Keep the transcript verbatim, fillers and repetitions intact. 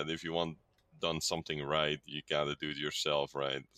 if you want done something right, you gotta do it yourself, right?